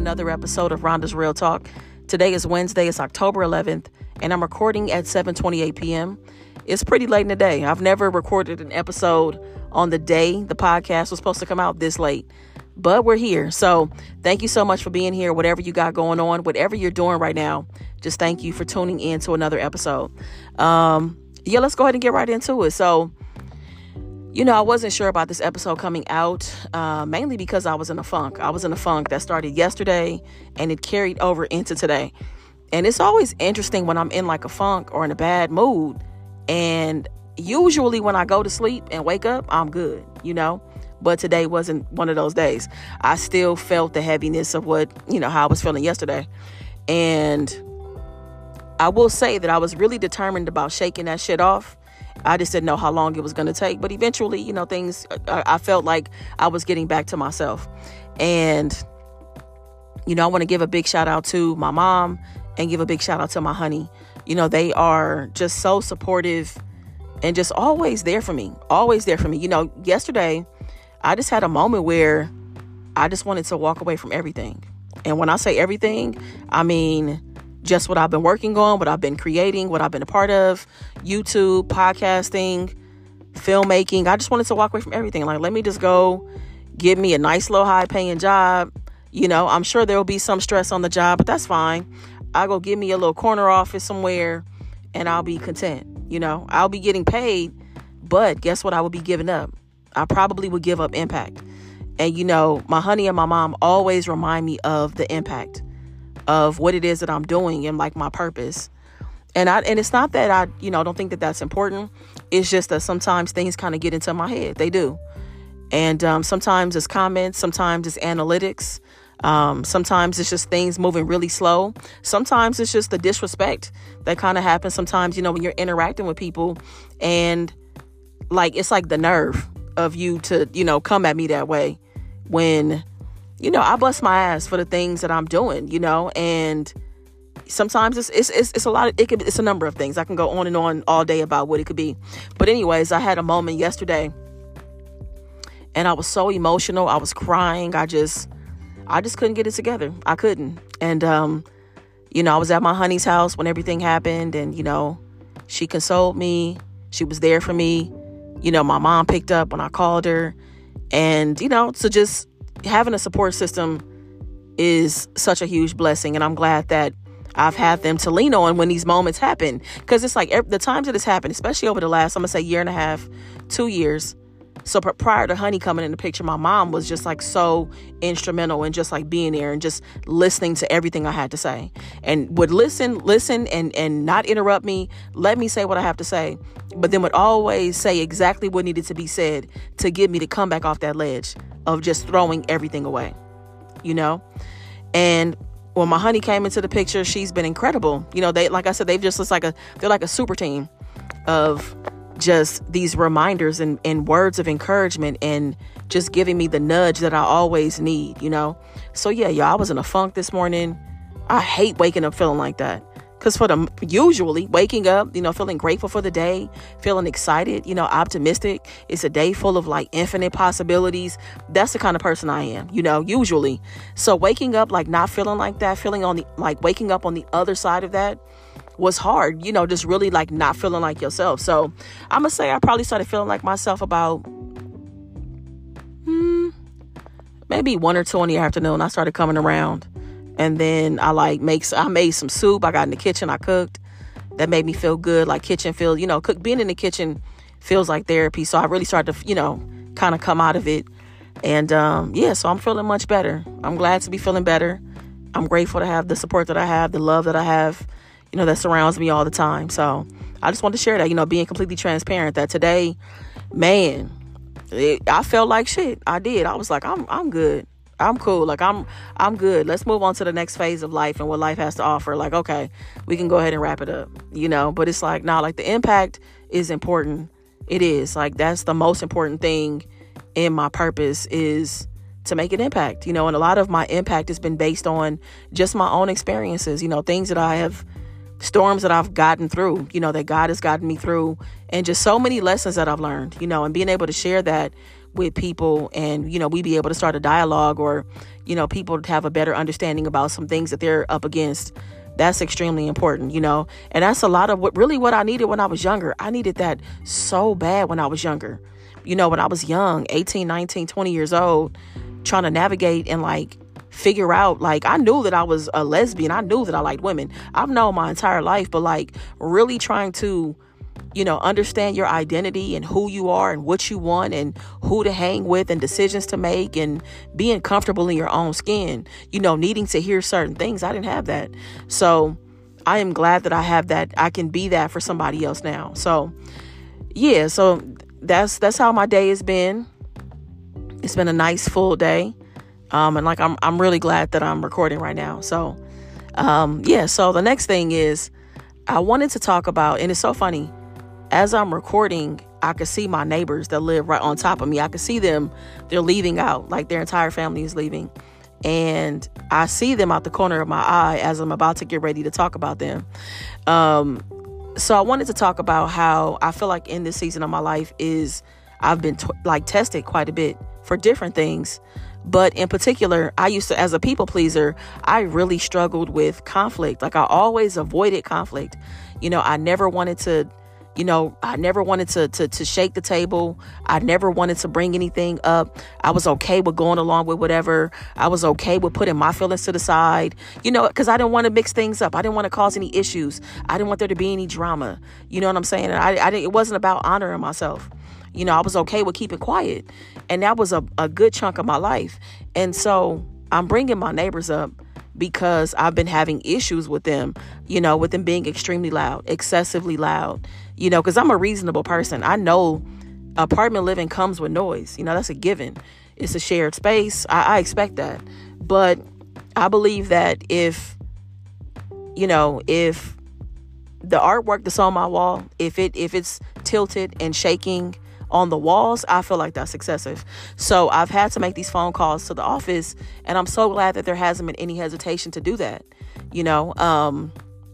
another episode of Rhonda's Real Talk. Today is Wednesday, it's October 11th, and I'm recording at 7:28 p.m. It's pretty late in the day. I've never recorded an episode on the day the podcast was supposed to come out this late, but we're here. So thank you so much for being here. Whatever you got going on, whatever you're doing right now, just thank you for tuning in to another episode. Let's go ahead and get right into it. So, I wasn't sure about this episode coming out, mainly because I was in a funk. I was in a funk that started yesterday and it carried over into today. And it's always interesting when I'm in like a funk or in a bad mood. And usually when I go to sleep and wake up, I'm good, But today wasn't one of those days. I still felt the heaviness of how I was feeling yesterday. And I will say that I was really determined about shaking that shit off. I just didn't know how long it was going to take. But eventually, I felt like I was getting back to myself. And, I want to give a big shout out to my mom and give a big shout out to my honey. They are just so supportive and just always there for me. Always there for me. Yesterday, I just had a moment where I just wanted to walk away from everything. And when I say everything, I mean just what I've been working on, what I've been creating, what I've been a part of, YouTube, podcasting, filmmaking. I just wanted to walk away from everything. Like, let me just go get me a nice little high paying job. I'm sure there will be some stress on the job, but that's fine. I'll go get me a little corner office somewhere and I'll be content. I'll be getting paid, but guess what I would be giving up? I probably would give up impact. And, my honey and my mom always remind me of the impact of what it is that I'm doing and like my purpose. And it's not that I, don't think that that's important. It's just that sometimes things kind of get into my head. They do. And sometimes it's comments. Sometimes it's analytics. Sometimes it's just things moving really slow. Sometimes it's just the disrespect that kind of happens sometimes, when you're interacting with people and it's like the nerve of you to, come at me that way when, I bust my ass for the things that I'm doing, and sometimes it's a lot of, it's a number of things. I can go on and on all day about what it could be. But anyways, I had a moment yesterday and I was so emotional. I was crying. I just couldn't get it together. I couldn't. And, I was at my honey's house when everything happened and, she consoled me. She was there for me. My mom picked up when I called her and, so just having a support system is such a huge blessing. And I'm glad that I've had them to lean on when these moments happen. Because it's like the times that it's happened, especially over the last, I'm going to say year and a half, 2 years. So prior to honey coming in the picture, my mom was just like so instrumental in just like being there and just listening to everything I had to say and would listen and not interrupt me. Let me say what I have to say. But then would always say exactly what needed to be said to get me to come back off that ledge of just throwing everything away, And when my honey came into the picture, she's been incredible. They, like I said, they've just they're like a super team of just these reminders and words of encouragement and just giving me the nudge that I always need, So yeah, y'all, I was in a funk this morning. I hate waking up feeling like that. Because usually waking up, feeling grateful for the day, feeling excited, optimistic. It's a day full of like infinite possibilities. That's the kind of person I am, usually. So waking up like not feeling like that, waking up on the other side of that was hard, just really like not feeling like yourself. So I'm going to say I probably started feeling like myself about maybe 1 or 2 in the afternoon. I started coming around. And then I made some soup. I got in the kitchen. I cooked. That made me feel good. Like kitchen feels, being in the kitchen feels like therapy. So I really started to, kind of come out of it. And, so I'm feeling much better. I'm glad to be feeling better. I'm grateful to have the support that I have, the love that I have, that surrounds me all the time. So I just wanted to share that, being completely transparent that today, man, I felt like shit. I did. I was like, I'm good. I'm cool. Like I'm good. Let's move on to the next phase of life and what life has to offer. Like, okay, we can go ahead and wrap it up, but it's like, nah, like the impact is important. It is like, that's the most important thing in my purpose is to make an impact, and a lot of my impact has been based on just my own experiences, things that I have, storms that I've gotten through, that God has gotten me through and just so many lessons that I've learned, and being able to share that with people and, we be able to start a dialogue or, people have a better understanding about some things that they're up against. That's extremely important, and that's a lot of what I needed when I was younger. I needed that so bad when I was younger. When I was young, 18, 19, 20 years old, trying to navigate and figure out, I knew that I was a lesbian. I knew that I liked women. I've known my entire life, but really trying to, understand your identity and who you are and what you want and who to hang with and decisions to make and being comfortable in your own skin, needing to hear certain things. I didn't have that. So I am glad that I have that. I can be that for somebody else now. So yeah, so that's how my day has been. It's been a nice full day. And I'm really glad that I'm recording right now. So, so the next thing is I wanted to talk about, and it's so funny, as I'm recording, I could see my neighbors that live right on top of me. I could see them. They're leaving out, their entire family is leaving. And I see them out the corner of my eye as I'm about to get ready to talk about them. So I wanted to talk about how I feel like in this season of my life I've been tested quite a bit for different things. But in particular, I used to, as a people pleaser, I really struggled with conflict. I always avoided conflict. I never wanted to, to shake the table. I never wanted to bring anything up. I was okay with going along with whatever. I was okay with putting my feelings to the side, because I didn't want to mix things up. I didn't want to cause any issues. I didn't want there to be any drama. You know what I'm saying? And I didn't, it wasn't about honoring myself. I was okay with keeping quiet. And that was a good chunk of my life. And so I'm bringing my neighbors up because I've been having issues with them, with them being extremely loud, excessively loud, because I'm a reasonable person. I know apartment living comes with noise. That's a given. It's a shared space. I expect that. But I believe that if the artwork that's on my wall, if it's tilted and shaking on the walls, I feel like that's excessive. So I've had to make these phone calls to the office, and I'm so glad that there hasn't been any hesitation to do that. And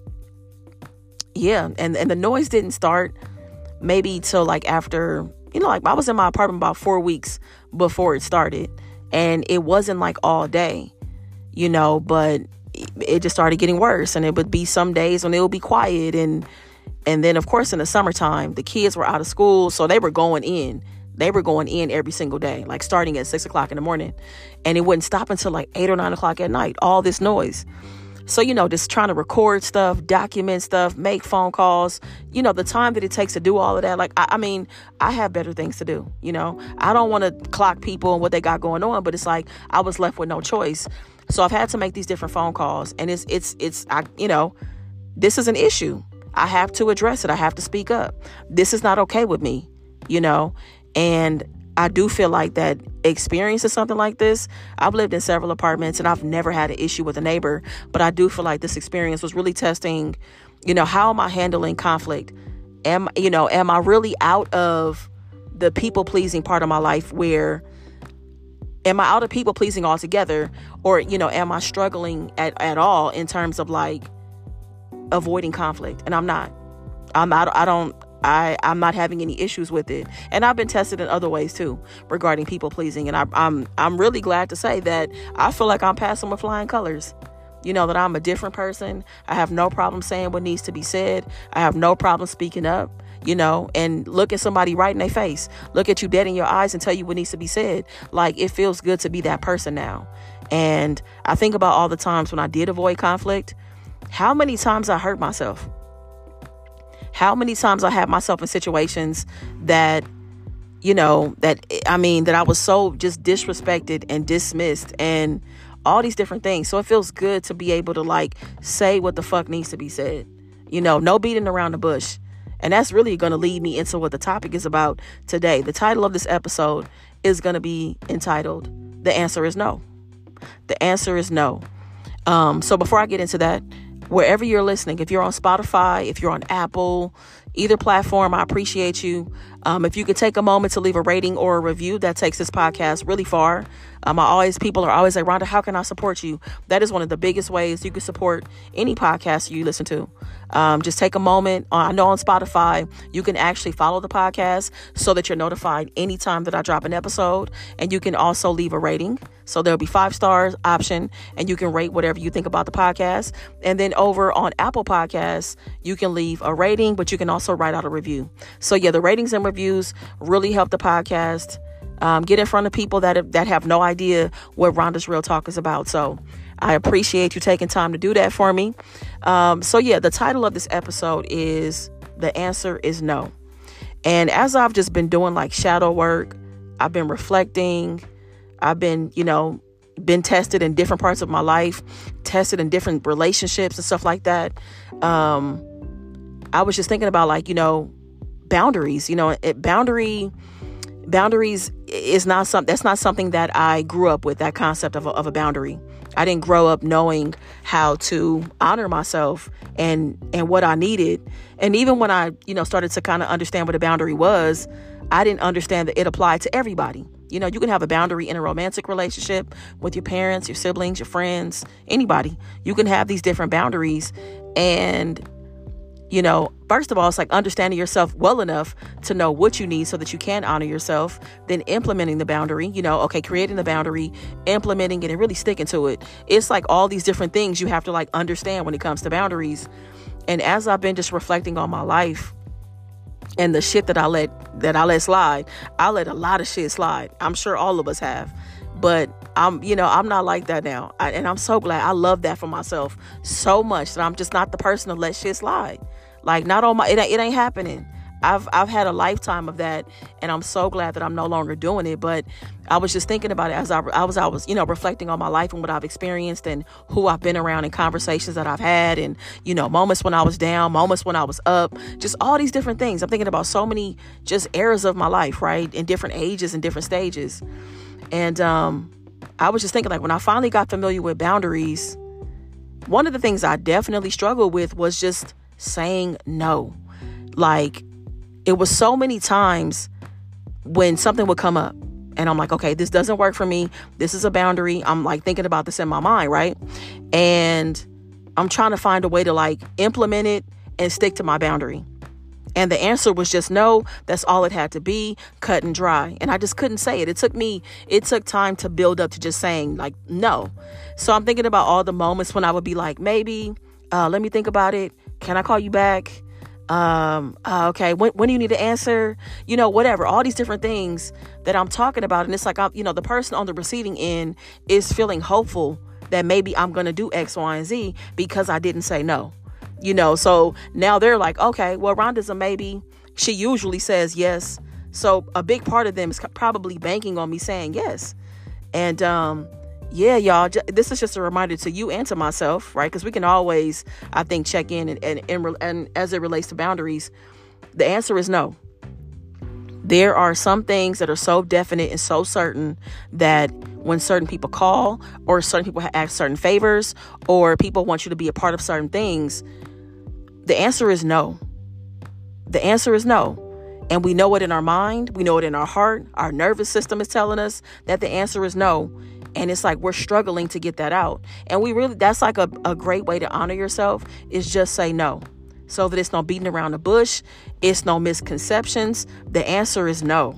the noise didn't start maybe till after, I was in my apartment about 4 weeks before it started, and it wasn't all day, but it just started getting worse. And it would be some days when it would be quiet, and then, of course, in the summertime, the kids were out of school, so they were going in. They were going in every single day, starting at 6 o'clock in the morning. And it wouldn't stop until 8 or 9 o'clock at night, all this noise. So, just trying to record stuff, document stuff, make phone calls, the time that it takes to do all of that. I have better things to do, I don't want to clock people and what they got going on, but it's I was left with no choice. So I've had to make these different phone calls, and this is an issue. I have to address it. I have to speak up. This is not okay with me, and I do feel like that experience of something like this. I've lived in several apartments and I've never had an issue with a neighbor, but I do feel like this experience was really testing, how am I handling conflict? Am I really out of the people pleasing part of my life am I out of people pleasing altogether? Or, am I struggling at all in terms of avoiding conflict? And I'm not having any issues with it. And I've been tested in other ways too regarding people pleasing. And I'm really glad to say that I feel like I'm passing with flying colors. That I'm a different person. I have no problem saying what needs to be said. I have no problem speaking up, and look at somebody right in their face, look at you dead in your eyes and tell you what needs to be said. It feels good to be that person now. And I think about all the times when I did avoid conflict, how many times I hurt myself, how many times I had myself in situations that, that I was so just disrespected and dismissed and all these different things. So it feels good to be able to say what the fuck needs to be said, no beating around the bush. And that's really going to lead me into what the topic is about today. The title of this episode is going to be entitled, The Answer is No. The answer is no. So before I get into that, wherever you're listening, if you're on Spotify, if you're on Apple, either platform, I appreciate you. If you could take a moment to leave a rating or a review, that takes this podcast really far. People are always like, Rhonda, how can I support you? That is one of the biggest ways you can support any podcast you listen to. Just take a moment. I know on Spotify, you can actually follow the podcast so that you're notified anytime that I drop an episode. And you can also leave a rating. So there'll be 5 stars option, and you can rate whatever you think about the podcast. And then over on Apple Podcasts, you can leave a rating, but you can also write out a review. So yeah, the ratings and reviews really help the podcast get in front of people that have no idea what Rhonda's Real Talk is about. So I appreciate you taking time to do that for me. So yeah, the title of this episode is The Answer is No. And as I've just been doing like shadow work, I've been reflecting, I've been tested in different parts of my life, tested in different relationships and stuff like that. I was just thinking about boundaries. Boundaries is not that's not something that I grew up with, that concept of a boundary. I didn't grow up knowing how to honor myself and what I needed. And even when I, started to kind of understand what a boundary was, I didn't understand that it applied to everybody. You can have a boundary in a romantic relationship with your parents, your siblings, your friends, anybody. You can have these different boundaries. And, first of all, it's like understanding yourself well enough to know what you need so that you can honor yourself, then implementing the boundary, creating the boundary, implementing it, and really sticking to it. It's like all these different things you have to understand when it comes to boundaries. And as I've been just reflecting on my life, and the shit that I let slide, I let a lot of shit slide. I'm sure all of us have, but I'm not like that now. And I'm so glad. I love that for myself so much that I'm just not the person to let shit slide. Like not on it ain't happening. I've had a lifetime of that, and I'm so glad that I'm no longer doing it. But I was just thinking about it as I was reflecting on my life and what I've experienced and who I've been around and conversations that I've had, and moments when I was down, moments when I was up, just all these different things. I'm thinking about so many just eras of my life, right, in different ages and different stages. And I was just thinking, when I finally got familiar with boundaries, one of the things I definitely struggled with was just saying no. It was so many times when something would come up and I'm like, okay, this doesn't work for me. This is a boundary. I'm thinking about this in my mind, right? And I'm trying to find a way to implement it and stick to my boundary. And the answer was just no. That's all it had to be, cut and dry. And I just couldn't say it. It took time to build up to just saying no. So I'm thinking about all the moments when I would be like, maybe, let me think about it. Can I call you back? Okay. When do you need to answer? Whatever, all these different things that I'm talking about. And it's like, the person on the receiving end is feeling hopeful that maybe I'm going to do X, Y, and Z because I didn't say no, so now they're like, okay, well, Rhonda's a maybe. She usually says yes. So a big part of them is probably banking on me saying yes. And, yeah, y'all, this is just a reminder to you and to myself, right? Because we can always, I think, check in and as it relates to boundaries, the answer is no. There are some things that are so definite and so certain that when certain people call or certain people ask certain favors or people want you to be a part of certain things, the answer is no. The answer is no. And we know it in our mind. We know it in our heart. Our nervous system is telling us that the answer is no. And it's like we're struggling to get that out. And that's like a great way to honor yourself is just say no. So that it's no beating around the bush. It's no misconceptions. The answer is no.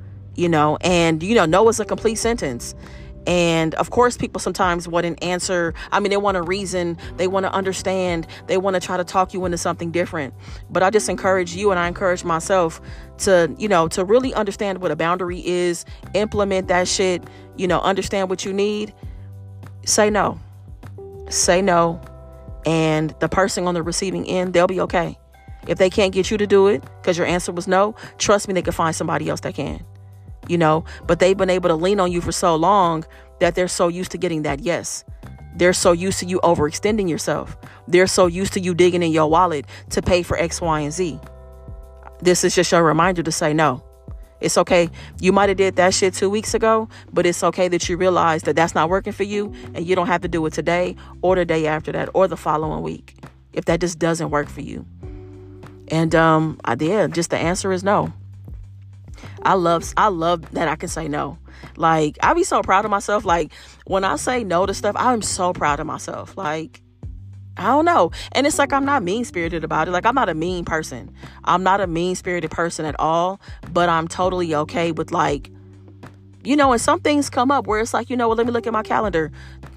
And no is a complete sentence. And of course, people sometimes want an answer. They want a reason. They want to understand. They want to try to talk you into something different. But I just encourage you and I encourage myself to really understand what a boundary is, implement that shit, understand what you need. Say no. Say no. And the person on the receiving end, they'll be okay. If they can't get you to do it because your answer was no, trust me, they can find somebody else that can. But they've been able to lean on you for so long that they're so used to getting that yes. They're so used to you overextending yourself. They're so used to you digging in your wallet to pay for X, Y, and Z. This is just your reminder to say no. It's okay. You might have did that shit 2 weeks ago, but it's okay that you realize that that's not working for you and you don't have to do it today or the day after that or the following week if that just doesn't work for you. And just the answer is no. I love that I can say no. I be so proud of myself. When I say no to stuff, I'm so proud of myself. I don't know. And it's like, I'm not mean-spirited about it. Like, I'm not a mean person. I'm not a mean-spirited person at all, but I'm totally okay with, like, and some things come up where it's like, well, let me look at my calendar.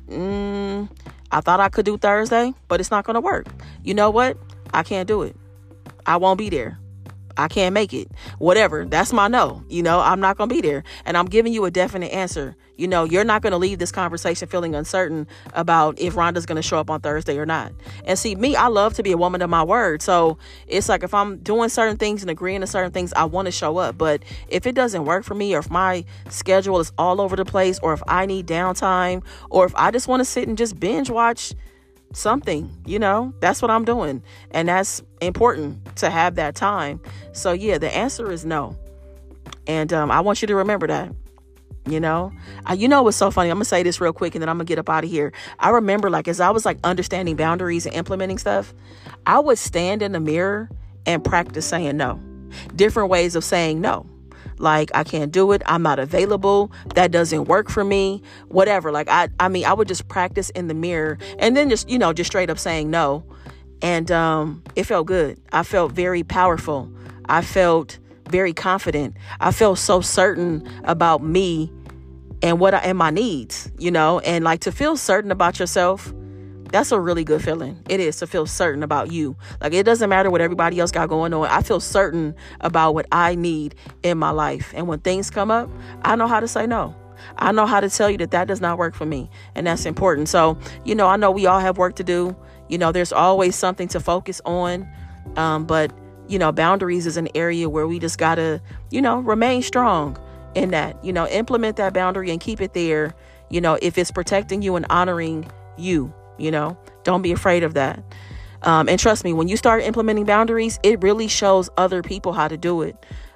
I thought I could do Thursday, but it's not going to work. You know what? I can't do it. I won't be there. I can't make it. Whatever. That's my no. I'm not going to be there. And I'm giving you a definite answer. You're not going to leave this conversation feeling uncertain about if Rhonda's going to show up on Thursday or not. And see, me, I love to be a woman of my word. So it's like, if I'm doing certain things and agreeing to certain things, I want to show up. But if it doesn't work for me, or if my schedule is all over the place, or if I need downtime, or if I just want to sit and just binge watch something, that's what I'm doing. And that's important, to have that time. So yeah, the answer is no. And I want you to remember that. What's so funny? I'm gonna say this real quick and then I'm gonna get up out of here. I remember, like, as I was like understanding boundaries and implementing stuff, I would stand in the mirror and practice saying no. Different ways of saying no. Like, I can't do it. I'm not available. That doesn't work for me. Whatever. Like, I would just practice in the mirror and then just straight up saying no. And it felt good. I felt very powerful. I felt very confident. I felt so certain about me and and my needs, and like, to feel certain about yourself, that's a really good feeling. It is, to feel certain about you. Like, it doesn't matter what everybody else got going on. I feel certain about what I need in my life. And when things come up, I know how to say no. I know how to tell you that does not work for me. And that's important. So, I know we all have work to do. There's always something to focus on. But boundaries is an area where we just gotta, remain strong in that, implement that boundary and keep it there. If it's protecting you and honoring you, don't be afraid of that. And trust me, when you start implementing boundaries, it really shows other people how to do it.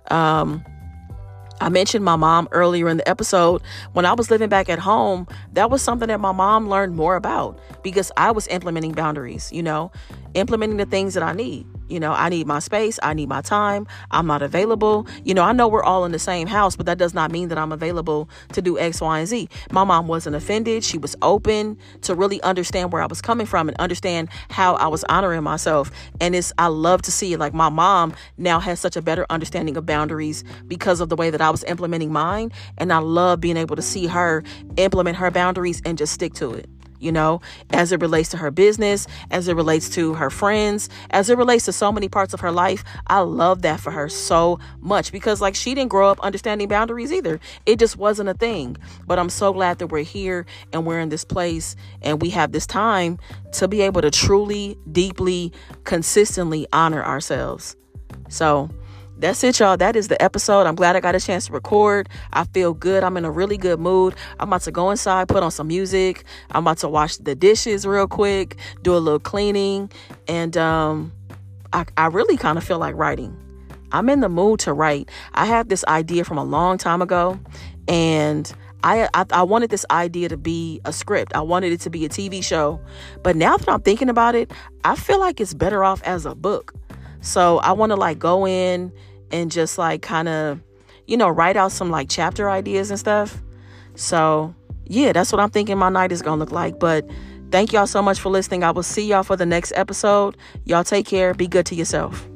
I mentioned my mom earlier in the episode. When I was living back at home, that was something that my mom learned more about, because I was implementing boundaries, implementing the things that I need. I need my space. I need my time. I'm not available. I know we're all in the same house, but that does not mean that I'm available to do X, Y, and Z. My mom wasn't offended. She was open to really understand where I was coming from and understand how I was honoring myself. And I love to see it. Like, my mom now has such a better understanding of boundaries because of the way that I was implementing mine. And I love being able to see her implement her boundaries and just stick to it. As it relates to her business, as it relates to her friends, as it relates to so many parts of her life. I love that for her so much, because, like, she didn't grow up understanding boundaries either. It just wasn't a thing. But I'm so glad that we're here and we're in this place and we have this time to be able to truly, deeply, consistently honor ourselves. So that's it, y'all. That is the episode. I'm glad I got a chance to record. I feel good. I'm in a really good mood. I'm about to go inside, put on some music. I'm about to wash the dishes real quick, do a little cleaning. And I really kind of feel like writing. I'm in the mood to write. I had this idea from a long time ago, and I wanted this idea to be a script. I wanted it to be a TV show. But now that I'm thinking about it, I feel like it's better off as a book. So I want to, like, go in and just, like, kind of, write out some, like, chapter ideas and stuff. So yeah, that's what I'm thinking my night is going to look like. But thank y'all so much for listening. I will see y'all for the next episode. Y'all take care. Be good to yourself.